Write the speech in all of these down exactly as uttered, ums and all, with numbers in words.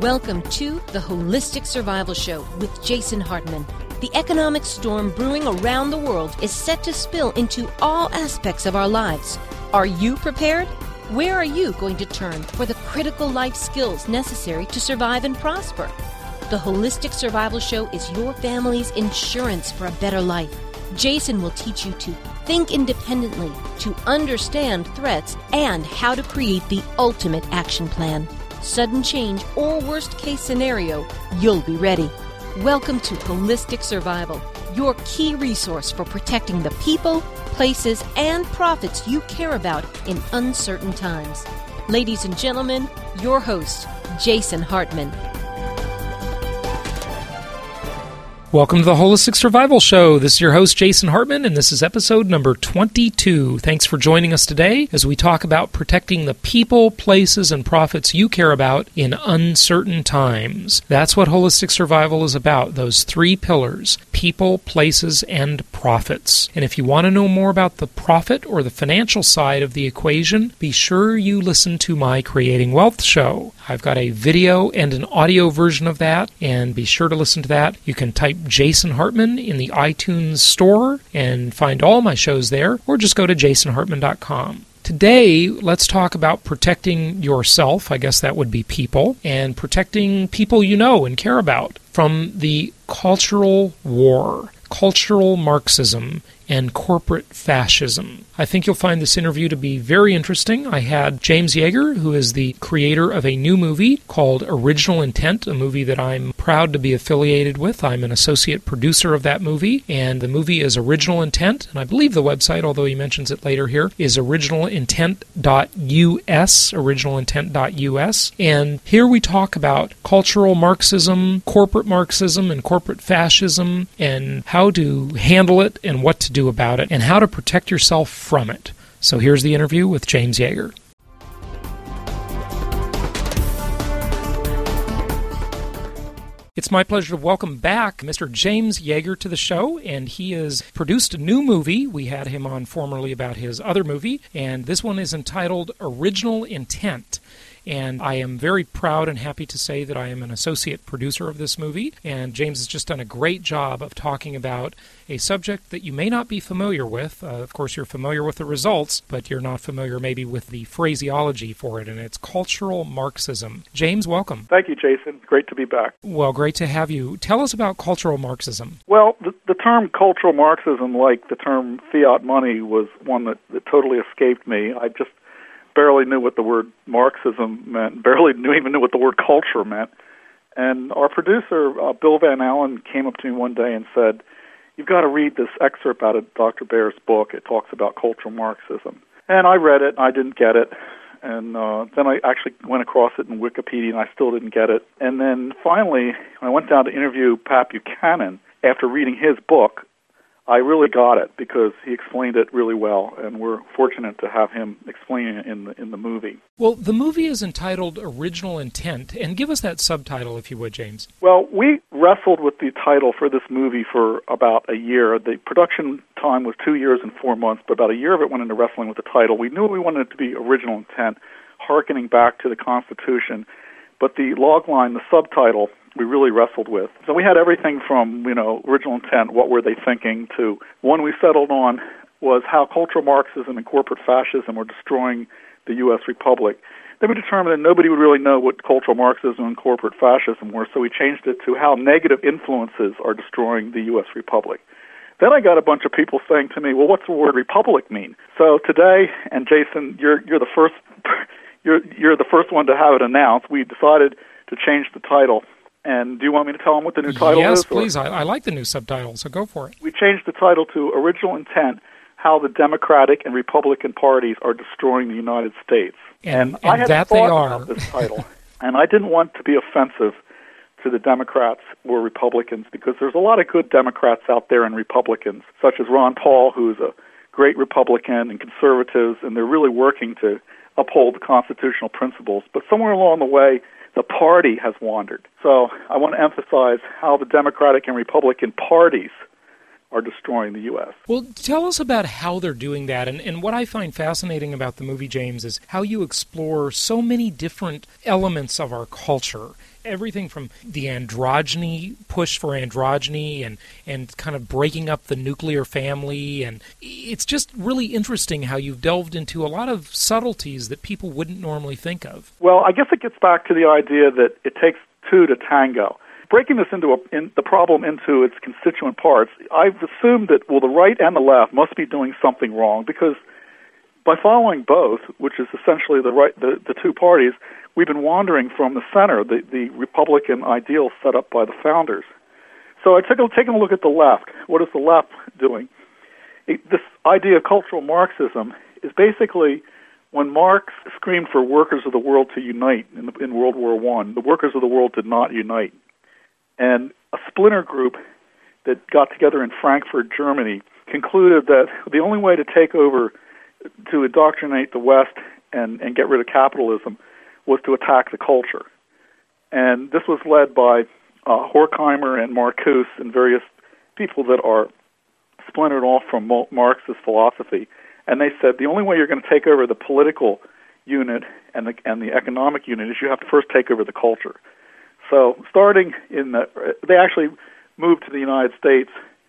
Welcome to the Holistic Survival Show with Jason Hartman. The economic storm brewing around the world is set to spill into all aspects of our lives. Are you prepared? Where are you going to turn for the critical life skills necessary to survive and prosper? The Holistic Survival Show is your family's insurance for a better life. Jason will teach you to think independently, to understand threats, and how to create the ultimate action plan. Sudden change or worst case scenario, you'll be ready. Welcome to Holistic Survival, your key resource for protecting the people, places, and profits you care about in uncertain times. Ladies and gentlemen, your host, Jason Hartman. Welcome to the Holistic Survival Show. This is your host, Jason Hartman, and this is episode number twenty-two. Thanks for joining us today as we talk about protecting the people, places, and profits you care about in uncertain times. That's what Holistic Survival is about, those three pillars: people, places, and profits. And if you want to know more about the profit or the financial side of the equation, be sure you listen to my Creating Wealth show. I've got a video and an audio version of that, and be sure to listen to that. You can type Jason Hartman in the iTunes store and find all my shows there, or just go to jason hartman dot com. Today, let's talk about protecting yourself, I guess that would be people, and protecting people you know and care about from the cultural war, cultural Marxism, and corporate fascism. I think you'll find this interview to be very interesting. I had James Yeager, who is the creator of a new movie called Original Intent, a movie that I'm proud to be affiliated with. I'm an associate producer of that movie, and the movie is Original Intent, and I believe the website, although he mentions it later here, is original intent dot U S, original intent dot U S. And here we talk about cultural Marxism, corporate Marxism, and corporate fascism, and how to handle it and what to do about it, and how to protect yourself from it. So here's the interview with James Yeager. It's my pleasure to welcome back Mister James Yeager to the show, and he has produced a new movie. We had him on formerly about his other movie, and this one is entitled Original Intent. And I am very proud and happy to say that I am an associate producer of this movie, and James has just done a great job of talking about a subject that you may not be familiar with. Uh, of course, you're familiar with the results, but you're not familiar maybe with the phraseology for it, and it's cultural Marxism. James, welcome. Thank you, Jason. Great to be back. Well, great to have you. Tell us about cultural Marxism. Well, the, the term cultural Marxism, like the term fiat money, was one that, that totally escaped me. I just barely knew what the word Marxism meant, barely knew even knew what the word culture meant. And our producer, uh, Bill Van Allen, came up to me one day and said, "You've got to read this excerpt out of Doctor Baer's book. It talks about cultural Marxism." And I read it, and I didn't get it. And uh, then I actually went across it in Wikipedia, and I still didn't get it. And then finally, when I went down to interview Pat Buchanan, after reading his book, I really got it because he explained it really well, and we're fortunate to have him explain it in the, in the movie. Well, the movie is entitled Original Intent, and give us that subtitle, if you would, James. Well, we wrestled with the title for this movie for about a year. The production time was two years and four months, but about a year of it went into wrestling with the title. We knew we wanted it to be Original Intent, hearkening back to the Constitution, but the logline, the subtitle, we really wrestled with. So we had everything from, you know, original intent, what were they thinking, to one we settled on was how cultural Marxism and corporate fascism were destroying the U S Republic. Then we determined that nobody would really know what cultural Marxism and corporate fascism were, so we changed it to how negative influences are destroying the U S Republic. Then I got a bunch of people saying to me, well, what's the word republic mean? So today, and Jason, you're you're the first you're you're the first one to have it announced, we decided to change the title. And do you want me to tell them what the new title yes, is? Yes, please. I, I like the new subtitle, so go for it. We changed the title to Original Intent, How the Democratic and Republican Parties Are Destroying the United States. And, and, and I had that thought they are. about this title, and I didn't want to be offensive to the Democrats or Republicans, because there's a lot of good Democrats out there and Republicans, such as Ron Paul, who's a great Republican, and conservatives, and they're really working to uphold the constitutional principles. But somewhere along the way, the party has wandered. So I want to emphasize how the Democratic and Republican parties are destroying the U S. Well, tell us about how they're doing that. And, and what I find fascinating about the movie, James, is how you explore so many different elements of our culture. Everything from the androgyny, push for androgyny, and, and kind of breaking up the nuclear family. And it's just really interesting how you've delved into a lot of subtleties that people wouldn't normally think of. Well, I guess it gets back to the idea that it takes two to tango. Breaking this into a, in, the problem into its constituent parts, I've assumed that, well, the right and the left must be doing something wrong, because by following both, which is essentially the right, the, the two parties, we've been wandering from the center, the, the Republican ideal set up by the founders. So I took a, taking a look at the left. What is the left doing? It, this idea of cultural Marxism is basically when Marx screamed for workers of the world to unite in, the, in World War One, the workers of the world did not unite. And a splinter group that got together in Frankfurt, Germany, concluded that the only way to take over, to indoctrinate the West and, and get rid of capitalism, was to attack the culture. And this was led by uh, Horkheimer and Marcuse and various people that are splintered off from Marxist philosophy. And they said the only way you're going to take over the political unit and the, and the economic unit is you have to first take over the culture. So starting in the, they actually moved to the United States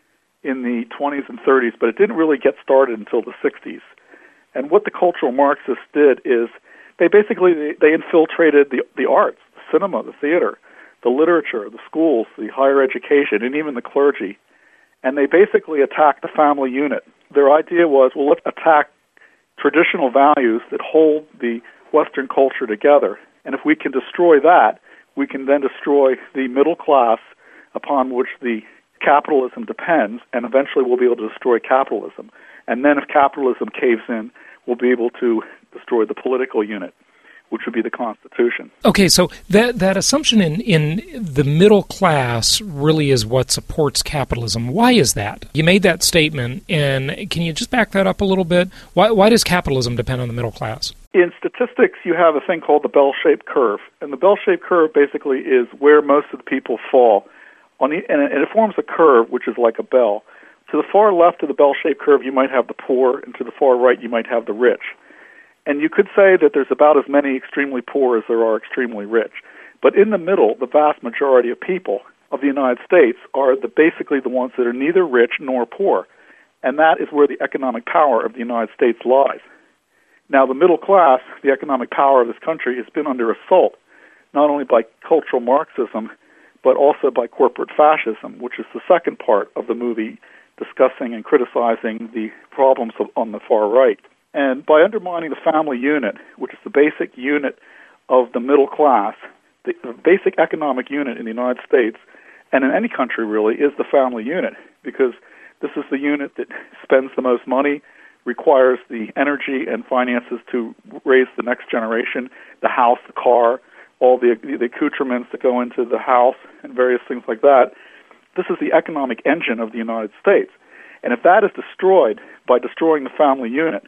in the twenties and thirties, but it didn't really get started until the sixties. And what the cultural Marxists did is they basically, they infiltrated the, the arts, the cinema, the theater, the literature, the schools, the higher education, and even the clergy. And they basically attacked the family unit. Their idea was, well, let's attack traditional values that hold the Western culture together. And if we can destroy that, we can then destroy the middle class upon which the capitalism depends, and eventually we'll be able to destroy capitalism. And then if capitalism caves in, we'll be able to destroy the political unit, which would be the Constitution. Okay, so that that assumption in, in the middle class really is what supports capitalism. Why is that? You made that statement, and can you just back that up a little bit? Why, why does capitalism depend on the middle class? In statistics, you have a thing called the bell-shaped curve, and the bell-shaped curve basically is where most of the people fall. On the, and it forms a curve, which is like a bell. To the far left of the bell-shaped curve, you might have the poor, and to the far right, you might have the rich. And you could say that there's about as many extremely poor as there are extremely rich. But in the middle, the vast majority of people of the United States are the, basically the ones that are neither rich nor poor. And that is where the economic power of the United States lies. Now, the middle class, the economic power of this country, has been under assault, not only by cultural Marxism, but also by corporate fascism, which is the second part of the movie, discussing and criticizing the problems of, on the far right. And by undermining the family unit, which is the basic unit of the middle class, the, the basic economic unit in the United States, and in any country really, is the family unit, because this is the unit that spends the most money, requires the energy and finances to raise the next generation, the house, the car, all the, the accoutrements that go into the house, and various things like that. This is the economic engine of the United States. And if that is destroyed by destroying the family unit,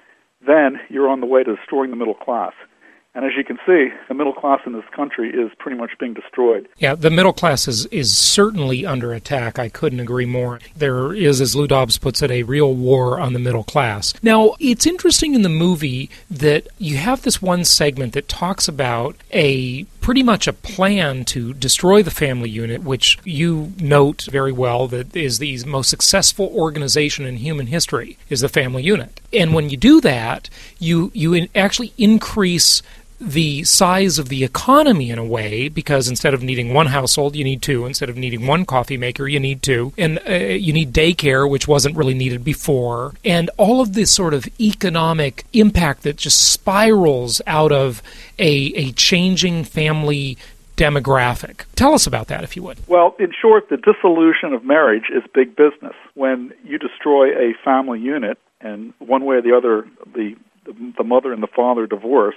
then you're on the way to destroying the middle class. And as you can see, the middle class in this country is pretty much being destroyed. Yeah, the middle class is, is certainly under attack. I couldn't agree more. There is, as Lou Dobbs puts it, a real war on the middle class. Now, it's interesting in the movie that you have this one segment that talks about a pretty much a plan to destroy the family unit, which you note very well that is the most successful organization in human history, is the family unit. And when you do that, you you actually increase the size of the economy in a way, because instead of needing one household, you need two. Instead of needing one coffee maker, you need two. And uh, you need daycare, which wasn't really needed before. And all of this sort of economic impact that just spirals out of a, a changing family demographic. Tell us about that, if you would. Well, in short, the dissolution of marriage is big business. When you destroy a family unit, and one way or the other, the, the mother and the father divorce,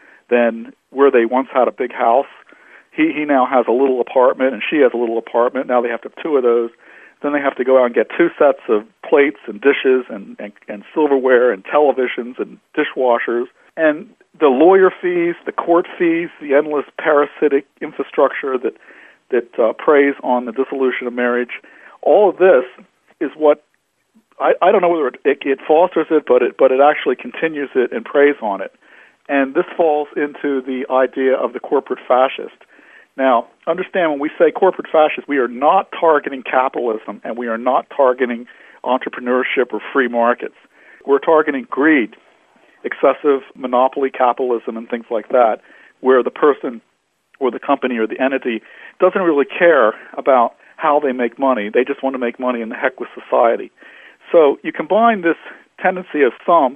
then where they once had a big house, he, he now has a little apartment, and she has a little apartment. Now they have to have two of those. Then they have to go out and get two sets of plates and dishes and, and, and silverware and televisions and dishwashers. And the lawyer fees, the court fees, the endless parasitic infrastructure that, that uh, preys on the dissolution of marriage, all of this is what, I, I don't know whether it, it, it fosters it, but it, but it actually continues it and preys on it. And this falls into the idea of the corporate fascist. Now, understand when we say corporate fascist, we are not targeting capitalism and we are not targeting entrepreneurship or free markets. We're targeting greed, excessive monopoly capitalism and things like that, where the person or the company or the entity doesn't really care about how they make money. They just want to make money and the heck with society. So you combine this tendency of some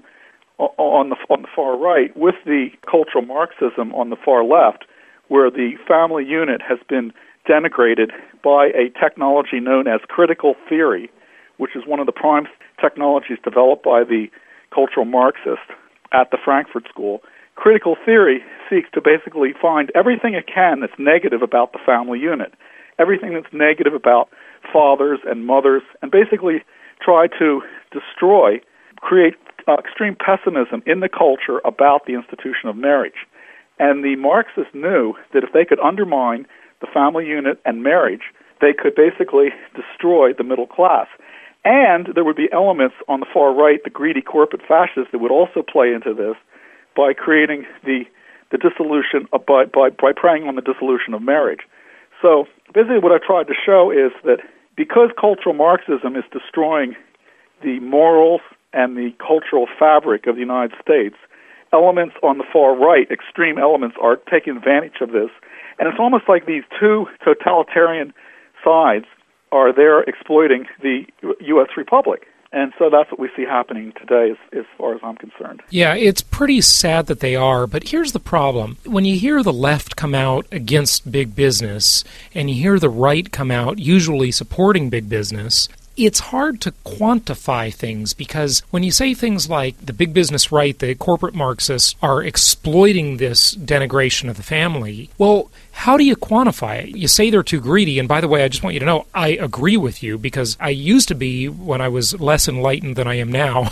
on the, on the far right with the cultural Marxism on the far left, where the family unit has been denigrated by a technology known as critical theory, which is one of the prime technologies developed by the cultural Marxists at the Frankfurt School. Critical theory seeks to basically find everything it can that's negative about the family unit, everything that's negative about fathers and mothers, and basically try to destroy, create uh, extreme pessimism in the culture about the institution of marriage. And the Marxists knew that if they could undermine the family unit and marriage, they could basically destroy the middle class. And there would be elements on the far right, the greedy corporate fascists, that would also play into this by creating the the dissolution, of, by, by, by preying on the dissolution of marriage. So basically what I tried to show is that because cultural Marxism is destroying the morals and the cultural fabric of the United States, elements on the far right, extreme elements, are taking advantage of this. And it's almost like these two totalitarian sides are there exploiting the U S Republic. And so that's what we see happening today as, as far as I'm concerned. Yeah, it's pretty sad that they are, but here's the problem. When you hear the left come out against big business, and you hear the right come out usually supporting big business, it's hard to quantify things, because when you say things like the big business right, the corporate Marxists are exploiting this denigration of the family, well, how do you quantify it? You say they're too greedy, and by the way, I just want you to know, I agree with you, because I used to be, when I was less enlightened than I am now,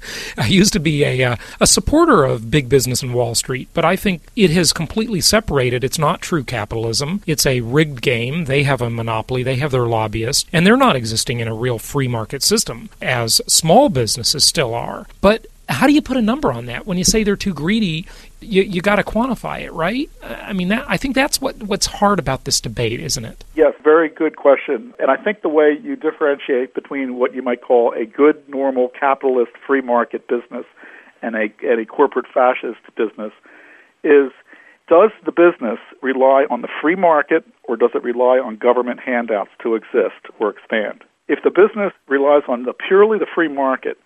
I used to be a, uh, a supporter of big business and Wall Street, but I think it has completely separated. It's not true capitalism. It's a rigged game. They have a monopoly. They have their lobbyists, and they're not existing in a real free market system, as small businesses still are. But how do you put a number on that? When you say they're too greedy, you you got to quantify it, right? I mean, that, I think that's what, what's hard about this debate, isn't it? Yes, very good question. And I think the way you differentiate between what you might call a good, normal, capitalist, free market business and a, and a corporate fascist business is, does the business rely on the free market, or does it rely on government handouts to exist or expand? If the business relies on the purely the free market,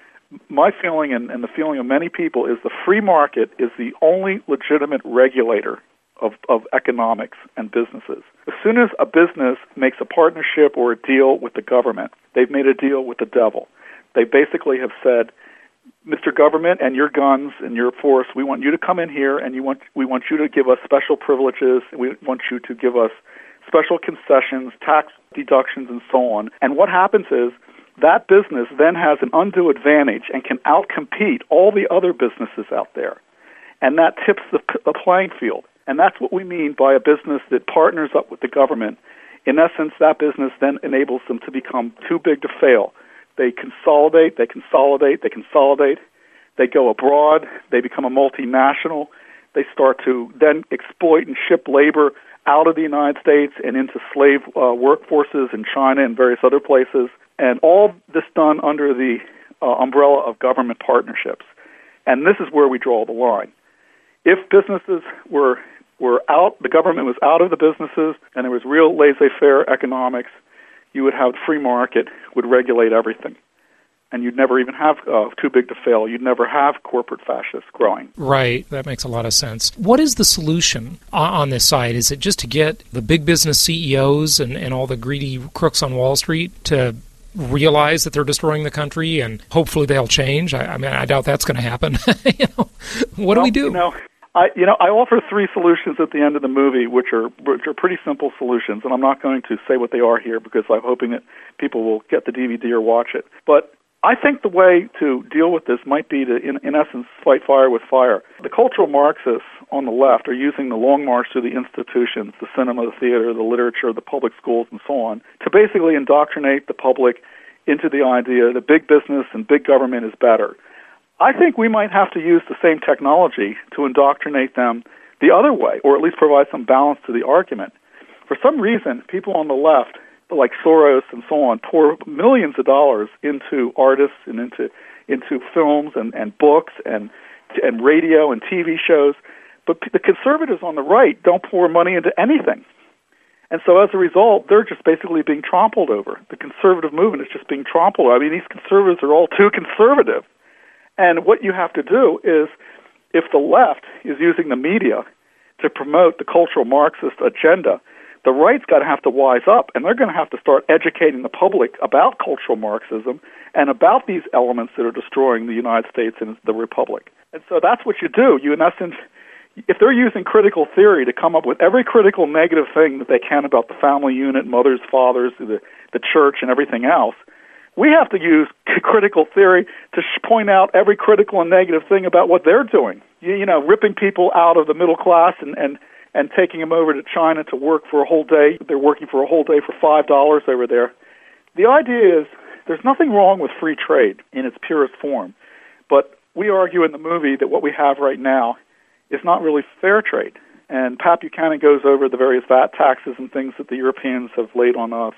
my feeling and, and the feeling of many people is the free market is the only legitimate regulator of, of economics and businesses. As soon as a business makes a partnership or a deal with the government, they've made a deal with the devil. They basically have said, Mister Government and your guns and your force, we want you to come in here and you want we want you to give us special privileges. We want you to give us special concessions, tax deductions, and so on. And what happens is that business then has an undue advantage and can outcompete all the other businesses out there. And that tips the, the playing field. And that's what we mean by a business that partners up with the government. In essence, that business then enables them to become too big to fail. They consolidate, they consolidate, they consolidate. They go abroad. They become a multinational. They start to then exploit and ship labor out of the United States and into slave uh, workforces in China and various other places. And all this done under the uh, umbrella of government partnerships. And this is where we draw the line. If businesses were were out, the government was out of the businesses, and there was real laissez-faire economics, you would have free market would regulate everything. And you'd never even have uh, too big to fail. You'd never have corporate fascists growing. Right. That makes a lot of sense. What is the solution on this side? Is it just to get the big business C E Os and, and all the greedy crooks on Wall Street to realize that they're destroying the country, and hopefully they'll change? I, I mean, I doubt that's going to happen. you know, what do well, we do? You know, I, you know, I offer three solutions at the end of the movie, which are which are pretty simple solutions, and I'm not going to say what they are here because I'm hoping that people will get the D V D or watch it. But I think the way to deal with this might be to, in, in essence, fight fire with fire. The cultural Marxists on the left are using the long march through the institutions, the cinema, the theater, the literature, the public schools, and so on, to basically indoctrinate the public into the idea that big business and big government is better. I think we might have to use the same technology to indoctrinate them the other way, or at least provide some balance to the argument. For some reason, people on the left, like Soros and so on, pour millions of dollars into artists and into into films and, and books and and radio and T V shows, but the conservatives on the right don't pour money into anything. And so as a result, they're just basically being trampled over. The conservative movement is just being trampled. I mean, these conservatives are all too conservative. And what you have to do is, if the left is using the media to promote the cultural Marxist agenda, the right's got to have to wise up, and they're going to have to start educating the public about cultural Marxism and about these elements that are destroying the United States and the Republic. And so that's what you do. You, in essence, if they're using critical theory to come up with every critical negative thing that they can about the family unit, mothers, fathers, the, the church, and everything else, we have to use critical theory to sh- point out every critical and negative thing about what they're doing. You, you know, ripping people out of the middle class and, and, and taking them over to China to work for a whole day. They're working for a whole day for five dollars over there. The idea is there's nothing wrong with free trade in its purest form, but we argue in the movie that what we have right now is not really fair trade. And Pat Buchanan goes over the various V A T taxes and things that the Europeans have laid on us.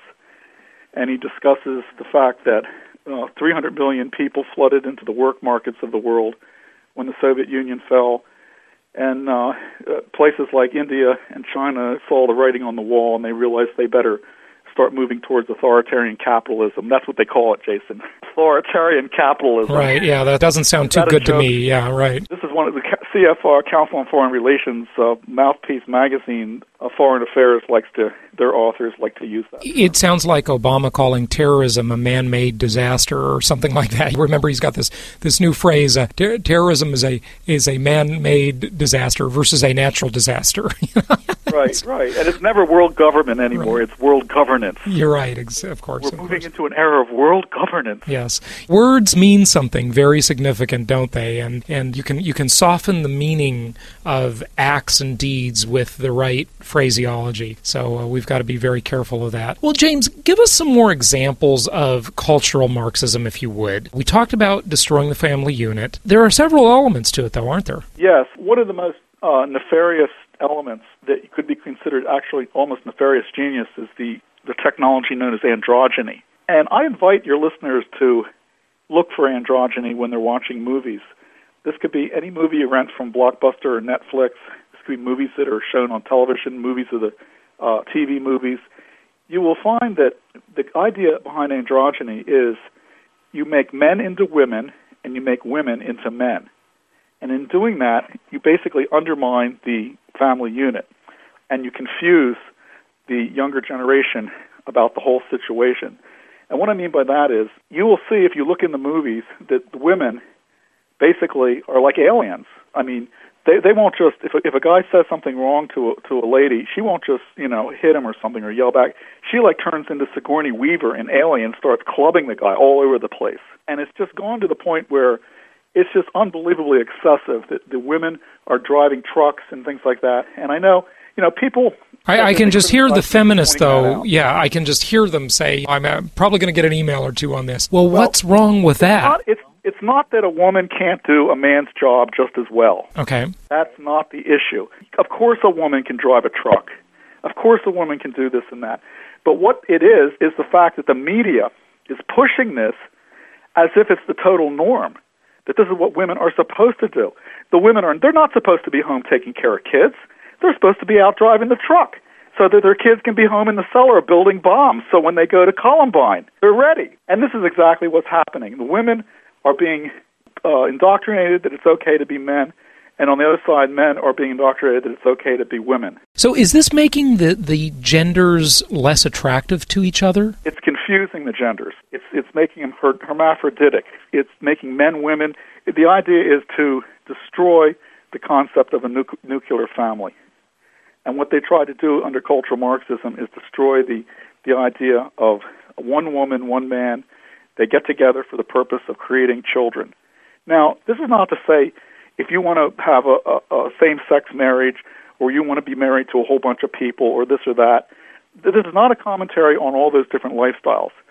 And he discusses the fact that uh, three hundred million people flooded into the work markets of the world when the Soviet Union fell. And uh, uh, places like India and China saw the writing on the wall, and they realized they better start moving towards authoritarian capitalism. That's what they call it, Jason. Authoritarian capitalism. Right, yeah, that doesn't sound too good to me. Yeah, right. This is one of the C F R, Council on Foreign Relations, uh, Mouthpiece magazine, uh, Foreign Affairs likes to, their authors like to use that. It sounds like Obama calling terrorism a man-made disaster or something like that. Remember, he's got this this new phrase, uh, ter- terrorism is a is a man-made disaster versus a natural disaster. Right, right. And it's never world government anymore. Right. It's world governance. You're right, of course. We're of moving course. into an era of world governance. Yes. Words mean something very significant, don't they? And and you can you can soften the meaning of acts and deeds with the right phraseology. So uh, we've got to be very careful of that. Well, James, give us some more examples of cultural Marxism, if you would. We talked about destroying the family unit. There are several elements to it, though, aren't there? Yes. One of the most uh, nefarious elements that could be considered actually almost nefarious genius is the, the technology known as androgyny. And I invite your listeners to look for androgyny when they're watching movies. This could be any movie you rent from Blockbuster or Netflix. This could be movies that are shown on television, movies of the uh, T V movies. You will find that the idea behind androgyny is you make men into women and you make women into men. And in doing that, you basically undermine the family unit, and you confuse the younger generation about the whole situation. And what I mean by that is, you will see if you look in the movies that the women basically are like aliens. I mean, they they won't just, if a, if a guy says something wrong to a, to a lady, she won't just, you know, hit him or something or yell back. She like turns into Sigourney Weaver in Alien, starts clubbing the guy all over the place. And it's just gone to the point where it's just unbelievably excessive that the women are driving trucks and things like that. And I know, you know, people... I, I can just hear the feminists, though. Yeah, I can just hear them say, I'm uh, probably going to get an email or two on this. Well, well what's wrong with that? Not, it's, it's not that a woman can't do a man's job just as well. Okay. That's not the issue. Of course a woman can drive a truck. Of course a woman can do this and that. But what it is, is the fact that the media is pushing this as if it's the total norm, that this is what women are supposed to do. The women are, they're not supposed to be home taking care of kids. They're supposed to be out driving the truck so that their kids can be home in the cellar building bombs so when they go to Columbine, they're ready. And this is exactly what's happening. The women are being uh, indoctrinated that it's okay to be men, and on the other side, men are being indoctrinated that it's okay to be women. So is this making the, the genders less attractive to each other? It's confusing the genders. It's it's making them her- hermaphroditic. It's making men women. The idea is to destroy the concept of a nu- nuclear family. And what they try to do under cultural Marxism is destroy the, the idea of one woman, one man. They get together for the purpose of creating children. Now, this is not to say if you want to have a, a, a same-sex marriage or you want to be married to a whole bunch of people or this or that, this is not a commentary on all those different lifestyles.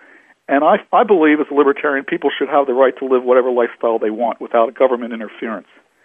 And I, I believe as a libertarian, people should have the right to live whatever lifestyle they want without government interference.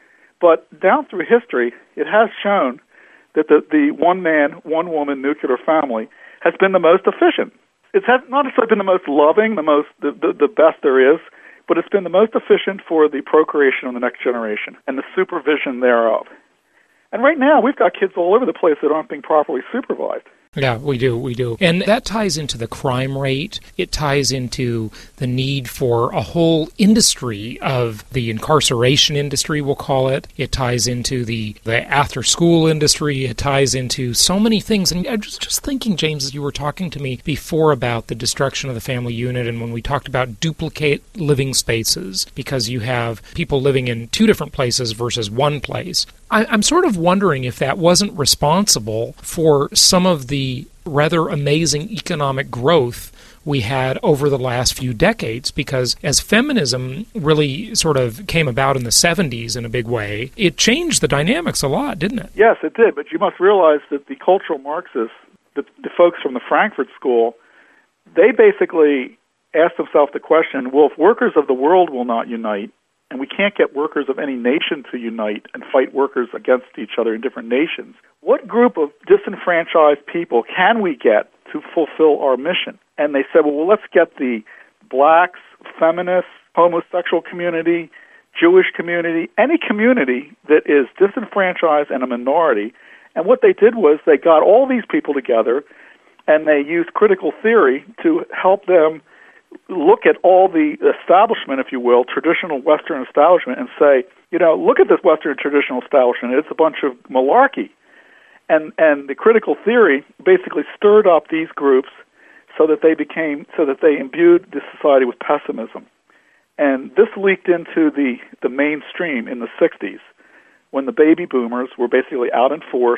But down through history, it has shown that the, the one-man, one-woman nuclear family has been the most efficient. It's not necessarily been the most loving, the most the, the, the best there is, but it's been the most efficient for the procreation of the next generation and the supervision thereof. And right now, we've got kids all over the place that aren't being properly supervised. Yeah, we do, we do. And that ties into the crime rate. It ties into the need for a whole industry of the incarceration industry, we'll call it. It ties into the, the after-school industry. It ties into so many things. And I was just thinking, James, as you were talking to me before about the destruction of the family unit and when we talked about duplicate living spaces, because you have people living in two different places versus one place. I, I'm sort of wondering if that wasn't responsible for some of the rather amazing economic growth we had over the last few decades, because as feminism really sort of came about in the seventies in a big way, it changed the dynamics a lot, didn't it? Yes, it did, but you must realize that the cultural Marxists, the, the folks from the Frankfurt School, they basically asked themselves the question, well, if workers of the world will not unite, and we can't get workers of any nation to unite and fight workers against each other in different nations, what group of disenfranchised people can we get to fulfill our mission? And they said, well, well let's get the blacks, feminists, homosexual community, Jewish community, any community that is disenfranchised and a minority. And what they did was they got all these people together and they used critical theory to help them look at all the establishment, if you will, traditional Western establishment, and say, you know, look at this Western traditional establishment. It's a bunch of malarkey. And and the critical theory basically stirred up these groups so that they became, so that they imbued the society with pessimism. And this leaked into the, the mainstream in the sixties when the baby boomers were basically out in force,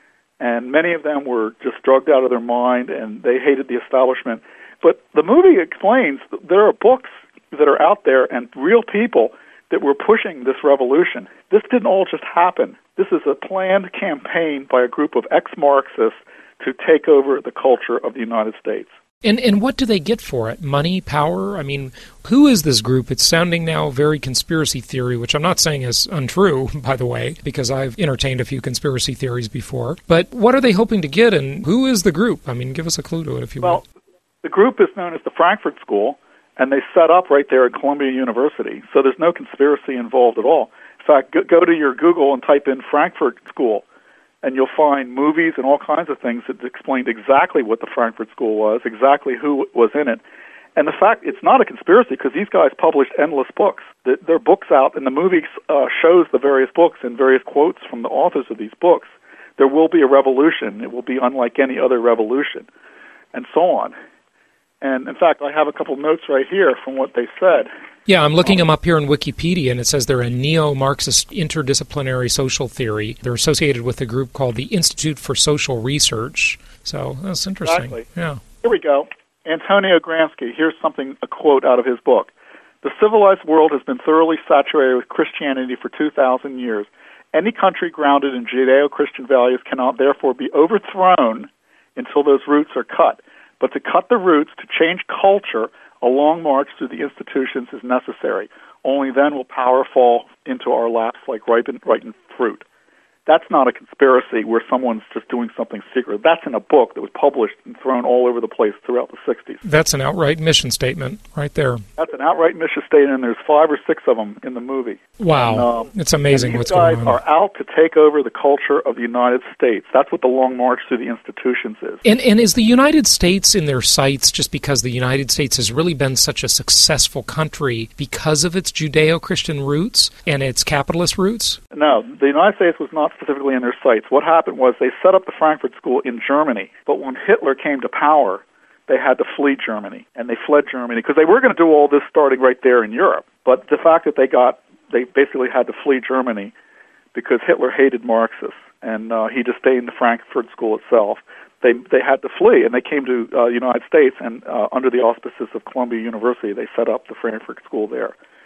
and many of them were just drugged out of their mind, and they hated the establishment. But the movie explains that there are books that are out there and real people that were pushing this revolution. This didn't all just happen. This is a planned campaign by a group of ex-Marxists to take over the culture of the United States. And and what do they get for it? Money, power? I mean, who is this group? It's sounding now very conspiracy theory, which I'm not saying is untrue, by the way, because I've entertained a few conspiracy theories before. But what are they hoping to get, and who is the group? I mean, give us a clue to it, if you will. Well, the group is known as the Frankfurt School, and they set up right there at Columbia University, so there's no conspiracy involved at all. In fact, go, go to your Google and type in Frankfurt School, and you'll find movies and all kinds of things that explained exactly what the Frankfurt School was, exactly who was in it. And the fact, it's not a conspiracy because these guys published endless books. There are books out, and the movie uh, shows the various books and various quotes from the authors of these books. There will be a revolution. It will be unlike any other revolution, and so on. And, in fact, I have a couple notes right here from what they said. Yeah, I'm looking them up here in Wikipedia, and it says they're a neo-Marxist interdisciplinary social theory. They're associated with a group called the Institute for Social Research. So that's interesting. Exactly. Yeah. Here we go. Antonio Gramsci, here's something, a quote out of his book. The civilized world has been thoroughly saturated with Christianity for two thousand years. Any country grounded in Judeo-Christian values cannot therefore be overthrown until those roots are cut. But to cut the roots, to change culture, a long march through the institutions is necessary. Only then will power fall into our laps like ripened, ripened fruit. That's not a conspiracy where someone's just doing something secret. That's in a book that was published and thrown all over the place throughout the sixties. That's an outright mission statement right there. That's an outright mission statement, and there's five or six of them in the movie. Wow. And, um, it's amazing and what's going on. These guys are out to take over the culture of the United States. That's what the long march through the institutions is. And, and is the United States in their sights just because the United States has really been such a successful country because of its Judeo-Christian roots and its capitalist roots? No, the United States was not specifically in their sights. What happened was they set up the Frankfurt School in Germany, but when Hitler came to power, they had to flee Germany, and they fled Germany because they were going to do all this starting right there in Europe. But the fact that they got, they basically had to flee Germany because Hitler hated Marxists, and uh, he just stayed in the Frankfurt School itself. They they had to flee, and they came to the uh, United States, and uh, under the auspices of Columbia University, they set up the Frankfurt School there.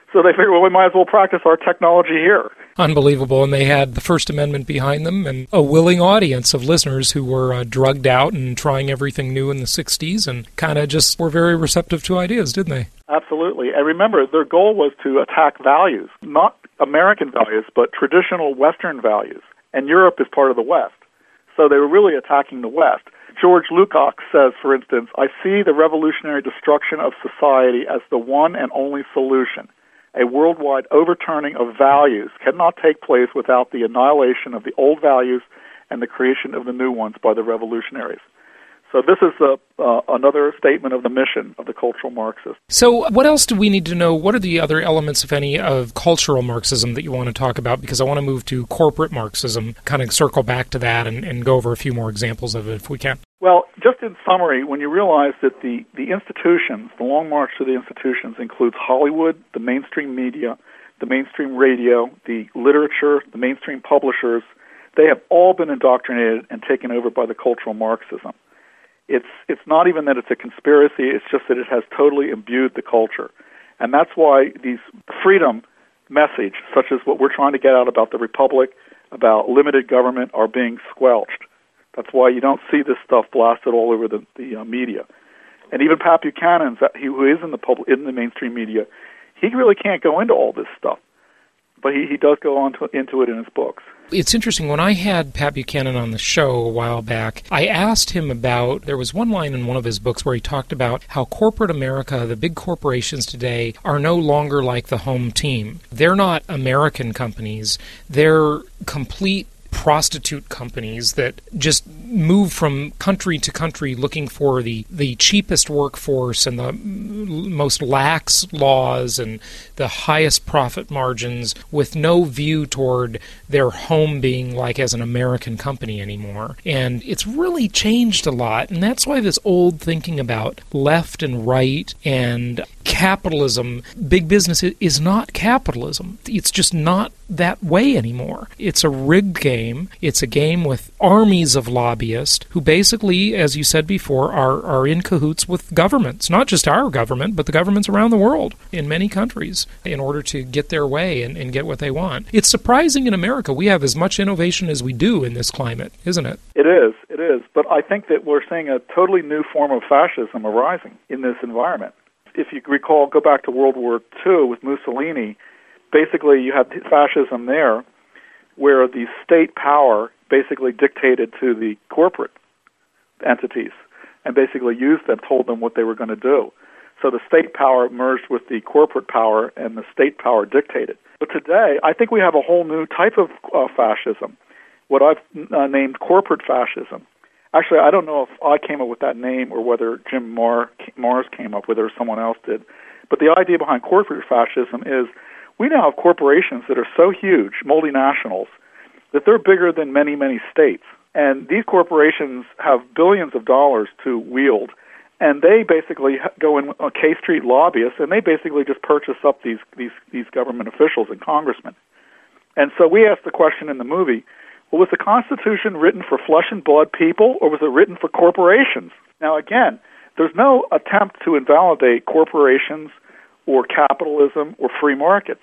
So they figured, well, we might as well practice our technology here. Unbelievable. And they had the First Amendment behind them and a willing audience of listeners who were uh, drugged out and trying everything new in the sixties and kind of just were very receptive to ideas, didn't they? Absolutely. And remember, their goal was to attack values, not American values, but traditional Western values. And Europe is part of the West. So they were really attacking the West. George Lukács says, for instance, I see the revolutionary destruction of society as the one and only solution. A worldwide overturning of values cannot take place without the annihilation of the old values and the creation of the new ones by the revolutionaries. So this is a, uh, another statement of the mission of the cultural Marxists. So what else do we need to know? What are the other elements, if any, of cultural Marxism that you want to talk about? Because I want to move to corporate Marxism, kind of circle back to that and, and go over a few more examples of it if we can. Well, just in summary, when you realize that the, the institutions, the long march to the institutions includes Hollywood, the mainstream media, the mainstream radio, the literature, the mainstream publishers, they have all been indoctrinated and taken over by the cultural Marxism. It's it's not even that it's a conspiracy, it's just that it has totally imbued the culture. And that's why these freedom message, such as what we're trying to get out about the Republic, about limited government, are being squelched. That's why you don't see this stuff blasted all over the, the uh, media. And even Pat Buchanan, who is in the public, in the mainstream media, he really can't go into all this stuff. But he, he does go on to, into it in his books. It's interesting. When I had Pat Buchanan on the show a while back, I asked him about, there was one line in one of his books where he talked about how corporate America, the big corporations today, are no longer like the home team. They're not American companies. They're complete prostitute companies that just move from country to country looking for the, the cheapest workforce and the most lax laws and the highest profit margins with no view toward their home being like as an American company anymore. And it's really changed a lot, and that's why this old thinking about left and right and capitalism, big business is not capitalism. It's just not that way anymore. It's a rigged game. It's a game with armies of lobbyists who basically, as you said before, are, are in cahoots with governments, not just our government, but the governments around the world in many countries in order to get their way and, and get what they want. It's surprising in America we have as much innovation as we do in this climate, isn't it? It is. It is. But I think that we're seeing a totally new form of fascism arising in this environment. If you recall, go back to World War Two with Mussolini, basically you had fascism there where the state power basically dictated to the corporate entities and basically used them, told them what they were going to do. So the state power merged with the corporate power and the state power dictated. But today, I think we have a whole new type of uh, fascism, what I've uh, named corporate fascism. Actually, I don't know if I came up with that name or whether Jim Marr, Mars came up with it or someone else did. But the idea behind corporate fascism is we now have corporations that are so huge, multinationals, that they're bigger than many, many states. And these corporations have billions of dollars to wield. And they basically go in uh, K Street lobbyists, and they basically just purchase up these, these, these government officials and congressmen. And so we asked the question in the movie, well, was the Constitution written for flesh and blood people, or was it written for corporations? Now, again, there's no attempt to invalidate corporations or capitalism or free markets.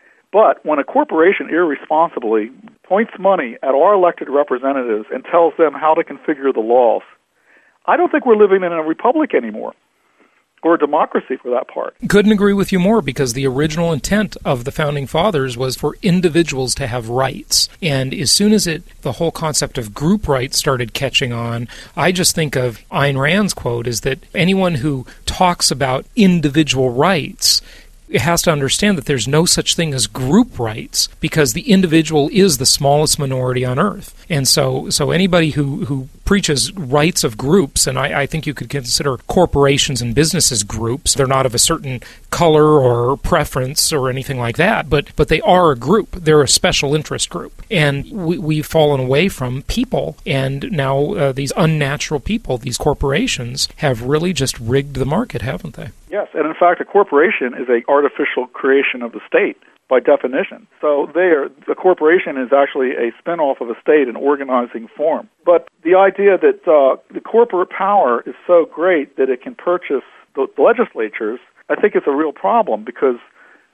But when a corporation irresponsibly points money at our elected representatives and tells them how to configure the laws, I don't think we're living in a republic anymore, or a democracy for that part. Couldn't agree with you more, because the original intent of the Founding Fathers was for individuals to have rights. And as soon as it, the whole concept of group rights started catching on, I just think of Ayn Rand's quote is that anyone who talks about individual rights has to understand that there's no such thing as group rights, because the individual is the smallest minority on earth. And so so anybody who, who preaches rights of groups, and I, I think you could consider corporations and businesses groups. They're not of a certain color or preference or anything like that, but but they are a group. They're a special interest group. And we, we've fallen away from people, and now uh, these unnatural people, these corporations, have really just rigged the market, haven't they? Yes, and in fact, a corporation is an artificial creation of the state by definition. So there, the corporation is actually a spin-off of a state in organizing form. But the idea that uh, the corporate power is so great that it can purchase the legislatures, I think it's a real problem, because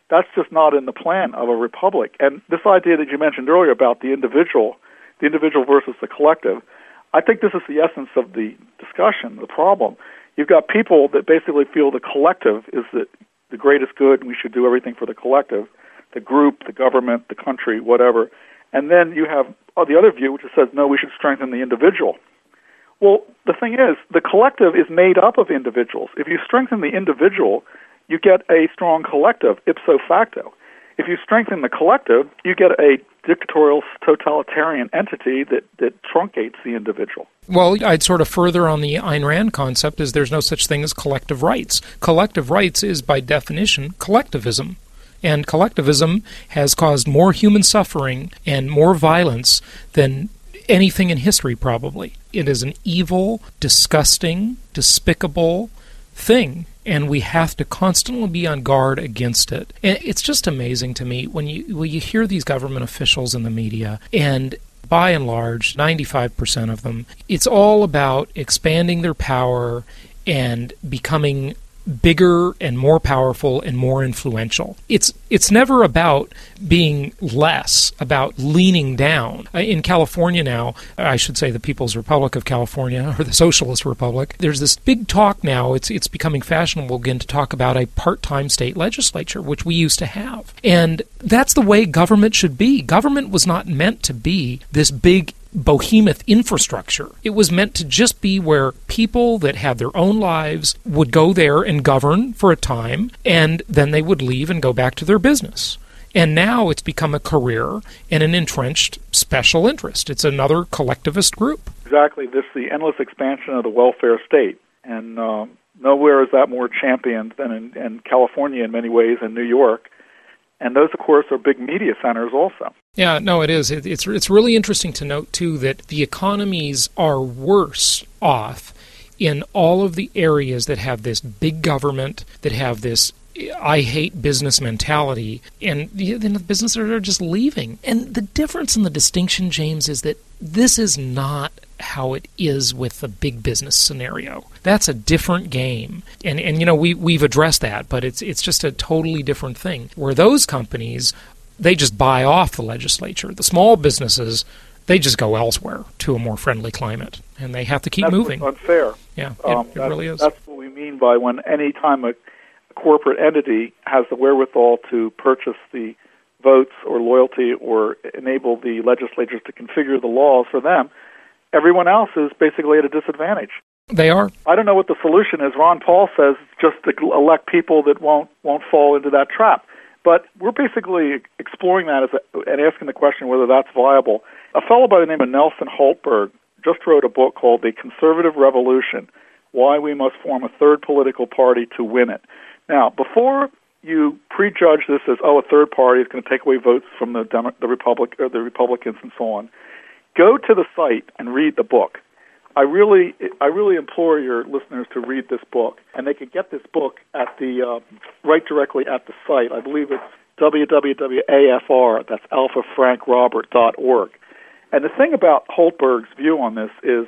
That's just not in the plan of a republic. And this idea that you mentioned earlier about the individual, the individual versus the collective, I think this is the essence of the discussion, the problem. You've got people that basically feel the collective is the, the greatest good, and we should do everything for the collective, the group, the government, the country, whatever. And then you have the other view, which says, no, we should strengthen the individual. Well, the thing is, the collective is made up of individuals. If you strengthen the individual, you get a strong collective, ipso facto. If you strengthen the collective, you get a dictatorial, totalitarian entity that, that truncates the individual. Well, I'd sort of further on the Ayn Rand concept is there's no such thing as collective rights. Collective rights is, by definition, collectivism. And collectivism has caused more human suffering and more violence than anything in history, probably. It is an evil, disgusting, despicable thing, and we have to constantly be on guard against it. And it's just amazing to me when you when you hear these government officials in the media, and by and large, ninety-five percent of them, it's all about expanding their power and becoming bigger and more powerful and more influential. It's it's never about being less, about leaning down. In California now, I should say the People's Republic of California, or the Socialist Republic, there's this big talk now, it's it's becoming fashionable again to talk about a part-time state legislature, which we used to have. And that's the way government should be. Government was not meant to be this big behemoth infrastructure. It was meant to just be where people that had their own lives would go there and govern for a time, and then they would leave and go back to their business. And now it's become a career and an entrenched special interest. It's another collectivist group. Exactly. This is the endless expansion of the welfare state. And um, nowhere is that more championed than in, in California in many ways, and New York. And those, of course, are big media centers also. Yeah, no, it is. It, it's it's really interesting to note, too, that the economies are worse off in all of the areas that have this big government, that have this I hate business mentality, and then the businesses are just leaving. And the difference in the distinction, James, is that this is not how it is with the big business scenario. That's a different game. And and you know, we we've addressed that, but it's it's just a totally different thing. Where those companies, they just buy off the legislature. The small businesses, they just go elsewhere to a more friendly climate, and they have to keep that's moving. That's unfair. Yeah, it, um, it really is. That's what we mean by when any time a corporate entity has the wherewithal to purchase the votes or loyalty or enable the legislatures to configure the laws for them, everyone else is basically at a disadvantage. They are. I don't know what the solution is. Ron Paul says just to elect people that won't won't fall into that trap. But we're basically exploring that as a, and asking the question whether that's viable. A fellow by the name of Nelson Hultberg just wrote a book called The Conservative Revolution, Why We Must Form a Third Political Party to Win It. Now, before you prejudge this as, oh, a third party is going to take away votes from the Demo- the Republic or the Republicans and so on, go to the site and read the book. I really, I really implore your listeners to read this book, and they can get this book at the uh, right directly at the site. I believe it's w w w dot a f r. That's alpha frank robert dot org. And the thing about Hultberg's view on this is,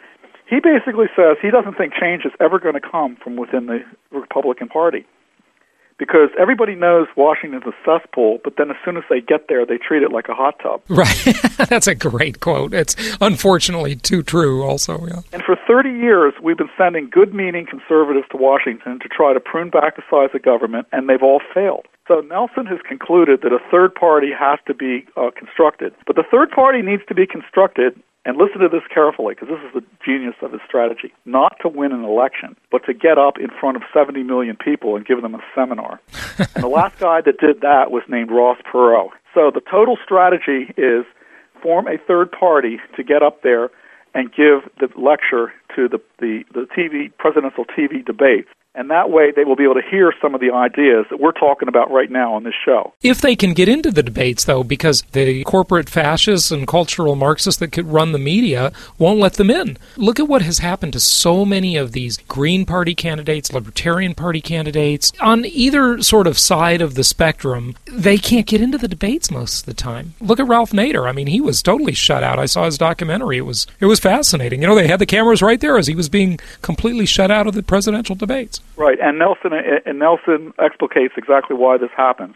he basically says he doesn't think change is ever going to come from within the Republican Party, because everybody knows Washington's a cesspool, but then as soon as they get there, they treat it like a hot tub. Right. That's a great quote. It's unfortunately too true also. Yeah. And for thirty years, we've been sending good-meaning conservatives to Washington to try to prune back the size of government, and they've all failed. So Nelson has concluded that a third party has to be uh, constructed. But the third party needs to be constructed, and listen to this carefully, because this is the genius of his strategy, not to win an election, but to get up in front of seventy million people and give them a seminar. And the last guy that did that was named Ross Perot. So the total strategy is form a third party to get up there and give the lecture to the, the, the T V, presidential T V debates. And that way they will be able to hear some of the ideas that we're talking about right now on this show. If they can get into the debates, though, because the corporate fascists and cultural Marxists that could run the media won't let them in. Look at what has happened to so many of these Green Party candidates, Libertarian Party candidates. On either sort of side of the spectrum, they can't get into the debates most of the time. Look at Ralph Nader. I mean, he was totally shut out. I saw his documentary. It was, it was fascinating. You know, they had the cameras right there as he was being completely shut out of the presidential debates. Right, and Nelson and Nelson explicates exactly why this happens.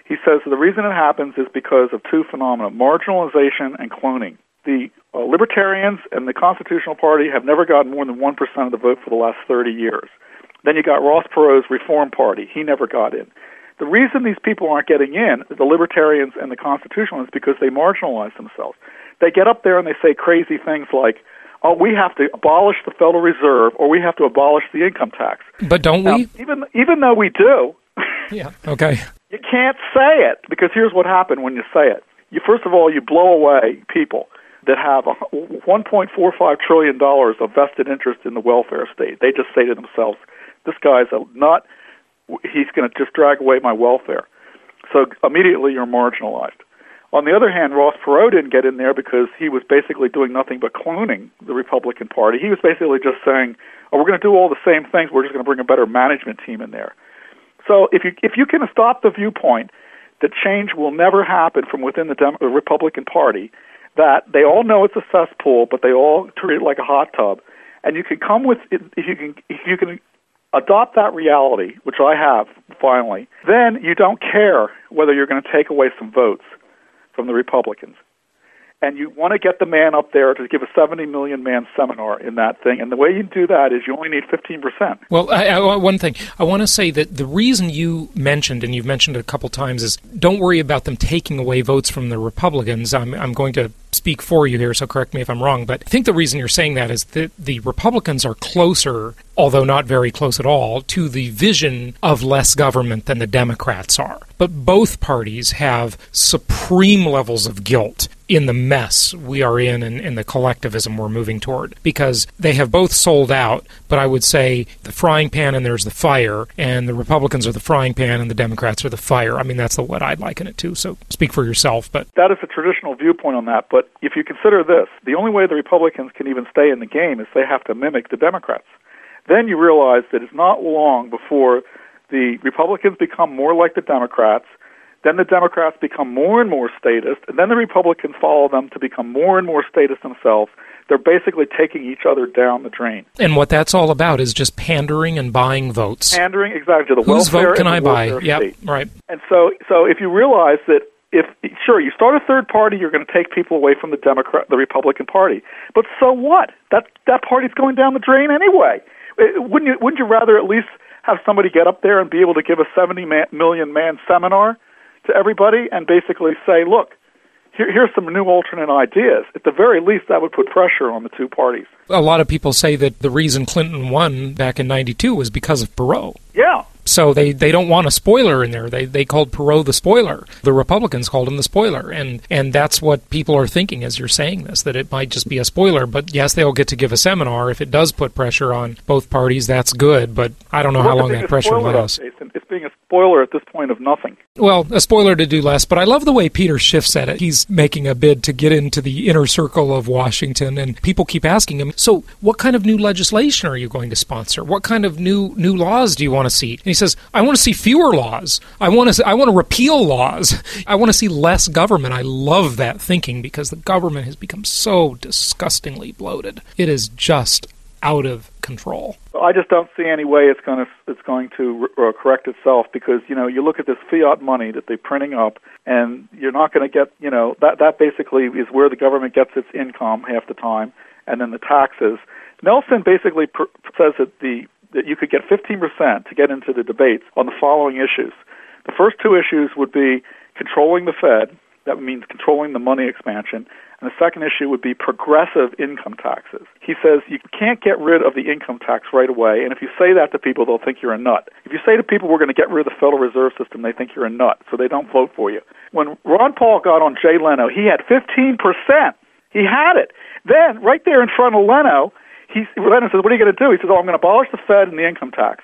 He says the reason it happens is because of two phenomena, marginalization and cloning. The uh, Libertarians and the Constitutional Party have never gotten more than one percent of the vote for the last thirty years. Then you got Ross Perot's Reform Party. He never got in. The reason these people aren't getting in, the Libertarians and the Constitutionalists, is because they marginalize themselves. They get up there and they say crazy things like, oh, we have to abolish the Federal Reserve or we have to abolish the income tax. But don't now, we? Even, even though we do, yeah, okay. You can't say it, because here's what happened when you say it. You, first of all, you blow away people that have one point four five trillion dollars of vested interest in the welfare state. They just say to themselves, this guy's a nut, he's going to just drag away my welfare. So immediately you're marginalized. On the other hand, Ross Perot didn't get in there because he was basically doing nothing but cloning the Republican Party. He was basically just saying, oh, we're going to do all the same things, we're just going to bring a better management team in there. So if you if you can adopt the viewpoint that change will never happen from within the, Dem- the Republican Party, that they all know it's a cesspool, but they all treat it like a hot tub, and you can come with if you can if you can adopt that reality, which I have finally, then you don't care whether you're going to take away some votes from the Republicans. And you want to get the man up there to give a seventy million man seminar in that thing. And the way you do that is you only need fifteen percent. Well, I, I, one thing, I want to say that the reason you mentioned, and you've mentioned it a couple times, is don't worry about them taking away votes from the Republicans. I'm, I'm going to speak for you here, so correct me if I'm wrong. But I think the reason you're saying that is that the Republicans are closer, although not very close at all, to the vision of less government than the Democrats are. But both parties have supreme levels of guilt in the mess we are in and in the collectivism we're moving toward, because they have both sold out, but I would say the frying pan and there's the fire, and the Republicans are the frying pan and the Democrats are the fire. I mean, that's the, what I'd liken it to, so speak for yourself. But that is a traditional viewpoint on that, but if you consider this, the only way the Republicans can even stay in the game is they have to mimic the Democrats. Then you realize that it's not long before the Republicans become more like the Democrats, then the Democrats become more and more statist, and then the Republicans follow them to become more and more statist themselves. They're basically taking each other down the drain. And what that's all about is just pandering and buying votes. Pandering, exactly, to the Whose welfare vote can and I the buy? welfare Yep, state. right. And so, so if you realize that if, sure, you start a third party, you're going to take people away from the Democrat, the Republican Party. But so what? That that party's going down the drain anyway. Wouldn't you, wouldn't you rather at least have somebody get up there and be able to give a seventy million man seminar to everybody and basically say, look, here, here's some new alternate ideas? At the very least, that would put pressure on the two parties. A lot of people say that the reason Clinton won back in ninety-two was because of Perot. Yeah. So they, they don't want a spoiler in there. They they called Perot the spoiler. The Republicans called him the spoiler. And and that's what people are thinking as you're saying this, that it might just be a spoiler. But yes, they'll get to give a seminar. If it does put pressure on both parties, that's good. But I don't know well, how long that pressure lasts. Jason, it's being a spoiler at this point of nothing. Well, a spoiler to do less. But I love the way Peter Schiff said it. He's making a bid to get into the inner circle of Washington. And people keep asking him, so what kind of new legislation are you going to sponsor? What kind of new new laws do you want to see? And he says, I want to see fewer laws. I want to I want to repeal laws. I want to see less government. I love that thinking because the government has become so disgustingly bloated. It is just out of control. I just don't see any way it's going to it's going to uh, correct itself, because you know you look at this fiat money that they're printing up, and you're not going to get you know that that basically is where the government gets its income half the time, and then the taxes. Nelson basically pr- says that the that you could get fifteen percent to get into the debates on the following issues. The first two issues would be controlling the Fed. That means controlling the money expansion. And the second issue would be progressive income taxes. He says you can't get rid of the income tax right away, and if you say that to people, they'll think you're a nut. If you say to people we're going to get rid of the Federal Reserve System, they think you're a nut, so they don't vote for you. When Ron Paul got on Jay Leno, he had fifteen percent. He had it. Then, right there in front of Leno, he, Leno says, what are you going to do? He says, oh, I'm going to abolish the Fed and the income tax.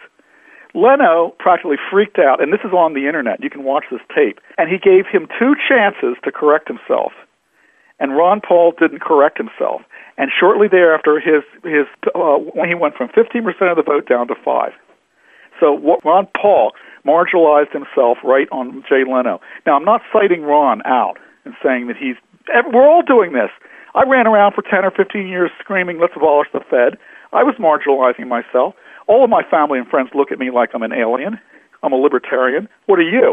Leno practically freaked out, and this is on the Internet. You can watch this tape. And he gave him two chances to correct himself. And Ron Paul didn't correct himself. And shortly thereafter, his his uh, he went from fifteen percent of the vote down to five. So what, Ron Paul marginalized himself right on Jay Leno. Now, I'm not citing Ron out and saying that he's – we're all doing this. I ran around for ten or fifteen years screaming, let's abolish the Fed. I was marginalizing myself. All of my family and friends look at me like I'm an alien. I'm a libertarian. What are you?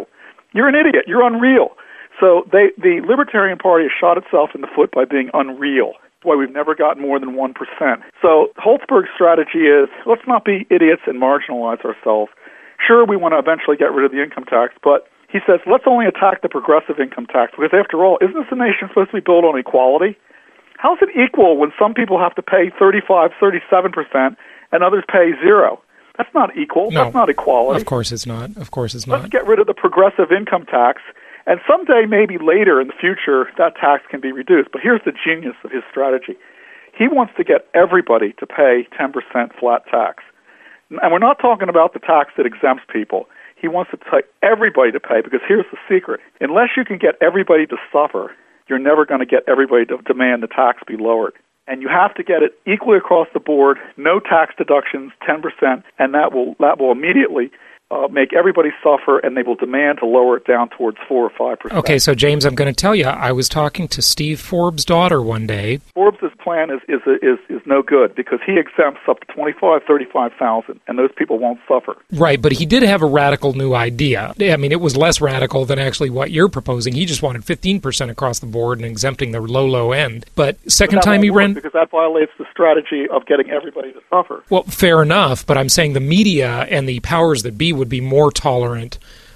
You're an idiot. You're unreal. So they, the Libertarian Party has shot itself in the foot by being unreal. That's why we've never gotten more than one percent. So Holtzberg's strategy is, let's not be idiots and marginalize ourselves. Sure, we want to eventually get rid of the income tax, but he says, let's only attack the progressive income tax, because after all, isn't this a nation supposed to be built on equality? How's it equal when some people have to pay thirty-five, thirty-seven percent and others pay zero? That's not equal. No, that's not equality. Of course it's not. Of course it's not. Let's get rid of the progressive income tax, and someday, maybe later in the future, that tax can be reduced. But here's the genius of his strategy. He wants to get everybody to pay ten percent flat tax. And we're not talking about the tax that exempts people. He wants to take everybody to pay, because here's the secret. Unless you can get everybody to suffer, you're never going to get everybody to demand the tax be lowered. And you have to get it equally across the board, no tax deductions, ten percent, and that will that will immediately uh, make everybody suffer, and they will demand to lower it down towards four or five percent. Okay, so James, I'm going to tell you, I was talking to Steve Forbes' daughter one day. Forbes' plan is is is is no good, because he exempts up to twenty-five, thirty-five thousand, and those people won't suffer. Right, but he did have a radical new idea. I mean, it was less radical than actually what you're proposing. He just wanted fifteen percent across the board and exempting the low, low end. But second but time he ran... because that violates the strategy of getting everybody to suffer. Well, fair enough, but I'm saying the media and the powers that be would be more tolerant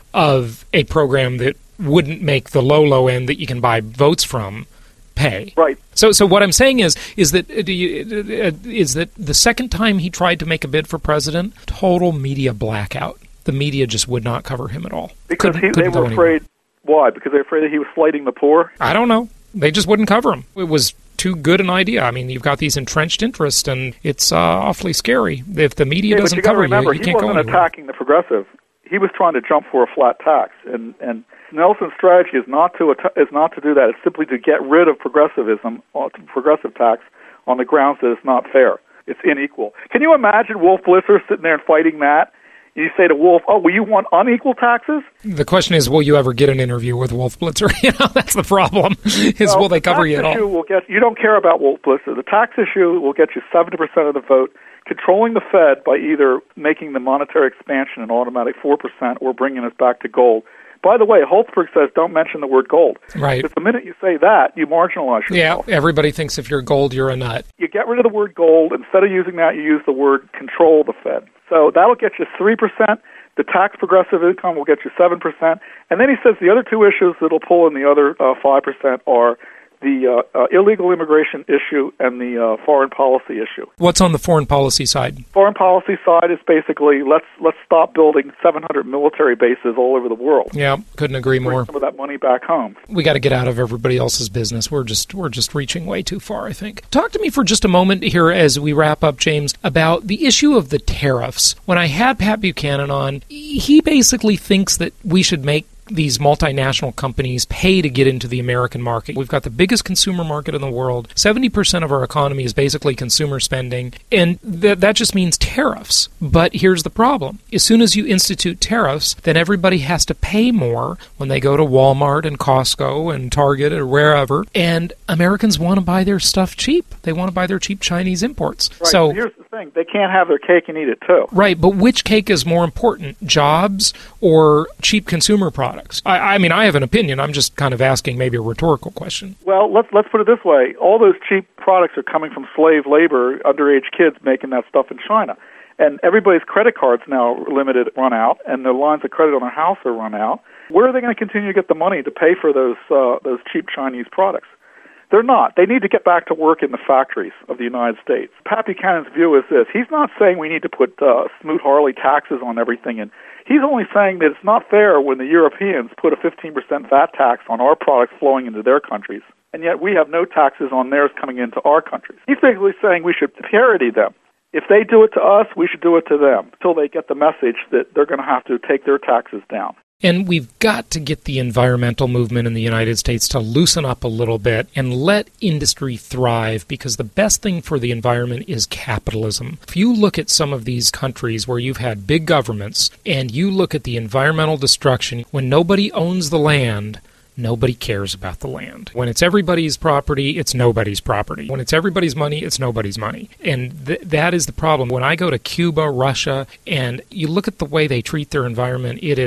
of a program that wouldn't make the low, low end that you can buy votes from pay. Right. So, so what I'm saying is, is that uh, do you, uh, is that the second time he tried to make a bid for president, total media blackout. The media just would not cover him at all. Because he, they were afraid. Why? Because they were afraid that he was slighting the poor. I don't know. They just wouldn't cover him. It was too good an idea. I mean, you've got these entrenched interests, and it's uh, awfully scary. If the media yeah, doesn't you cover remember, you, you can't go anywhere. He wasn't attacking the progressive. He was trying to jump for a flat tax, and and Nelson's strategy is not to is not to do that. It's simply to get rid of progressivism, progressive tax, on the grounds that it's not fair. It's unequal. Can you imagine Wolf Blitzer sitting there and fighting that? You say to Wolf, "Oh, well, you want unequal taxes?" The question is, will you ever get an interview with Wolf Blitzer? You know, that's the problem. Is well, will they cover you at all? Will get, you don't care about Wolf Blitzer. The tax issue will get you seventy percent of the vote. Controlling the Fed by either making the monetary expansion an automatic four percent or bringing us back to gold. By the way, Holtzberg says don't mention the word gold. Right. Because the minute you say that, you marginalize yourself. Yeah, everybody thinks if you're gold, you're a nut. You get rid of the word gold. Instead of using that, you use the word control the Fed. So that'll get you three percent. The tax progressive income will get you seven percent. And then he says the other two issues that'll pull in the other uh, five percent are the uh, uh, illegal immigration issue and the uh, foreign policy issue. What's on the foreign policy side? Foreign policy side is basically let's let's stop building seven hundred military bases all over the world. Yeah, couldn't agree Bring more. some of that money back home. We got to get out of everybody else's business. We're just we're just reaching way too far, I think. Talk to me for just a moment here as we wrap up, James, about the issue of the tariffs. When I had Pat Buchanan on, he basically thinks that we should make these multinational companies pay to get into the American market. We've got the biggest consumer market in the world. seventy percent of our economy is basically consumer spending, and th- that just means tariffs. But here's the problem. As soon as you institute tariffs, then everybody has to pay more when they go to Walmart and Costco and Target or wherever, and Americans want to buy their stuff cheap. They want to buy their cheap Chinese imports. Right. So here's the thing. They can't have their cake and eat it too. Right, but which cake is more important, jobs or cheap consumer products? I, I mean, I have an opinion. I'm just kind of asking maybe a rhetorical question. Well, let's let's put it this way. All those cheap products are coming from slave labor, underage kids making that stuff in China. And everybody's credit cards now are limited, run out, and their lines of credit on their house are run out. Where are they going to continue to get the money to pay for those uh, those cheap Chinese products? They're not. They need to get back to work in the factories of the United States. Pat Buchanan's view is this. He's not saying we need to put uh, Smoot-Hawley taxes on everything, and he's only saying that it's not fair when the Europeans put a fifteen percent V A T tax on our products flowing into their countries, and yet we have no taxes on theirs coming into our countries. He's basically saying we should parity them. If they do it to us, we should do it to them until they get the message that they're going to have to take their taxes down. And we've got to get the environmental movement in the United States to loosen up a little bit and let industry thrive, because the best thing for the environment is capitalism. If you look at some of these countries where you've had big governments and you look at the environmental destruction, when nobody owns the land, nobody cares about the land. When it's everybody's property, it's nobody's property. When it's everybody's money, it's nobody's money. And th- that is the problem. When I go to Cuba, Russia, and you look at the way they treat their environment, it is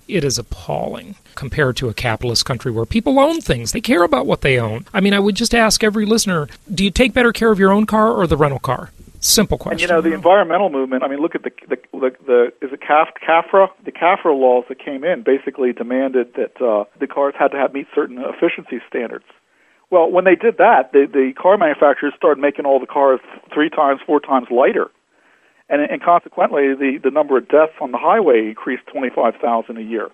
It is appalling compared to a capitalist country where people own things. They care about what they own. I mean, I would just ask every listener, do you take better care of your own car or the rental car? Simple question. And, you know, the environmental movement, I mean, look at the, the, the, the is it C A F R A? The C A F R A laws that came in basically demanded that uh, the cars had to have meet certain efficiency standards. Well, when they did that, the, the car manufacturers started making all the cars three times, four times lighter. And, and consequently, the, the number of deaths on the highway increased twenty-five thousand a year.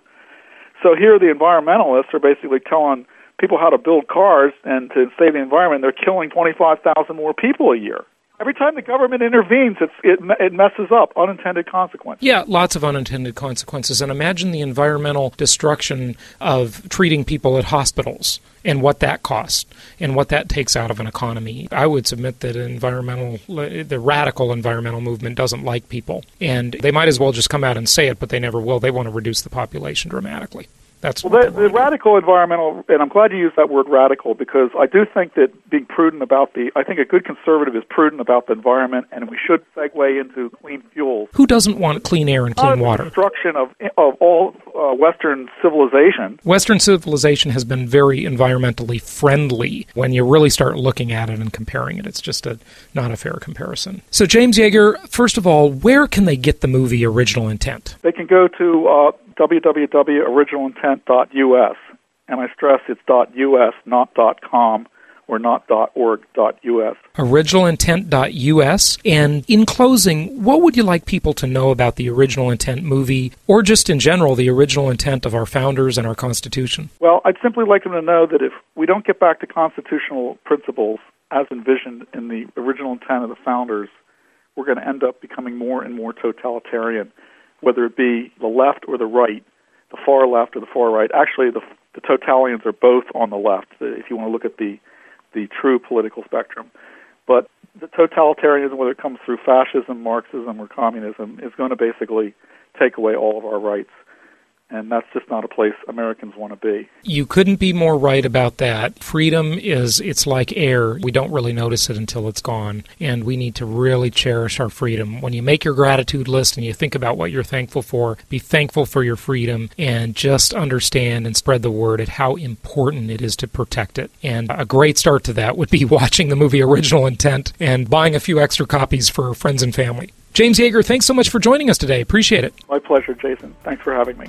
So here the environmentalists are basically telling people how to build cars and to save the environment. They're killing twenty-five thousand more people a year. Every time the government intervenes, it's, it, it messes up, unintended consequences. Yeah, lots of unintended consequences. And imagine the environmental destruction of treating people at hospitals and what that costs and what that takes out of an economy. I would submit that environmental, the radical environmental movement doesn't like people. And they might as well just come out and say it, but they never will. They want to reduce the population dramatically. That's well, the, the radical environmental, and I'm glad you used that word radical, because I do think that being prudent about the, I think a good conservative is prudent about the environment, and we should segue into clean fuels. Who doesn't want clean air and clean uh, water? The destruction of, of all uh, Western civilization. Western civilization has been very environmentally friendly. When you really start looking at it and comparing it, it's just a not a fair comparison. So, James Yeager, first of all, where can they get the movie Original Intent? They can go to uh, w w w dot original intent dot u s, and I stress it's .us, not .com or not .org, .us. original intent dot u s. And in closing, what would you like people to know about the Original Intent movie, or just in general, the original intent of our founders and our Constitution? Well, I'd simply like them to know that if we don't get back to constitutional principles as envisioned in the original intent of the founders, we're going to end up becoming more and more totalitarian, whether it be the left or the right, the far left or the far right. Actually, the, the totalitarians are both on the left, if you want to look at the, the true political spectrum. But the totalitarianism, whether it comes through fascism, Marxism, or communism, is going to basically take away all of our rights. And that's just not a place Americans want to be. You couldn't be more right about that. Freedom is, it's like air. We don't really notice it until it's gone. And we need to really cherish our freedom. When you make your gratitude list and you think about what you're thankful for, be thankful for your freedom and just understand and spread the word at how important it is to protect it. And a great start to that would be watching the movie Original Intent and buying a few extra copies for friends and family. James Yeager, thanks so much for joining us today. Appreciate it. My pleasure, Jason. Thanks for having me.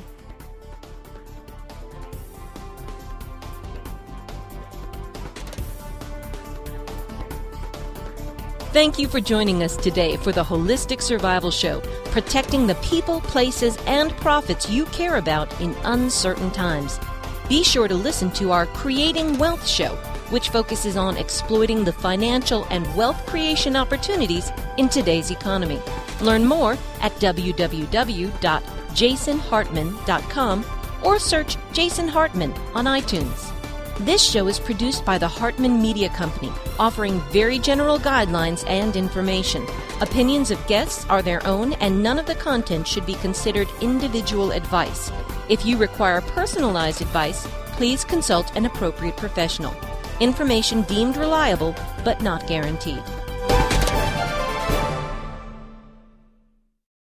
Thank you for joining us today for the Holistic Survival Show, protecting the people, places, and profits you care about in uncertain times. Be sure to listen to our Creating Wealth Show, which focuses on exploiting the financial and wealth creation opportunities in today's economy. Learn more at w w w dot jason hartman dot com or search Jason Hartman on iTunes. This show is produced by the Hartman Media Company, offering very general guidelines and information. Opinions of guests are their own, and none of the content should be considered individual advice. If you require personalized advice, please consult an appropriate professional. Information deemed reliable, but not guaranteed.